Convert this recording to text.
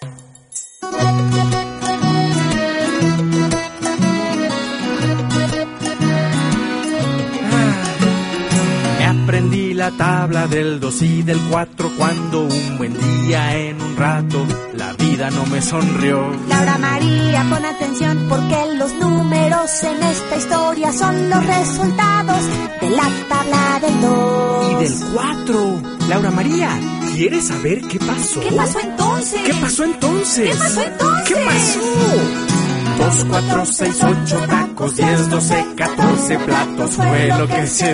Aprendí la tabla del 2 y del 4 cuando un buen día en un rato la vida no me sonrió. Laura María, pon atención porque los números en esta historia son los resultados de la tabla del 2 y del 4. Laura María, ¿quieres saber qué pasó? ¿Qué pasó entonces? ¿Qué pasó entonces? ¿Qué pasó entonces? ¿Qué pasó? 2, 4, 6, 8 tacos, 10, 12, 14 platos fue lo que se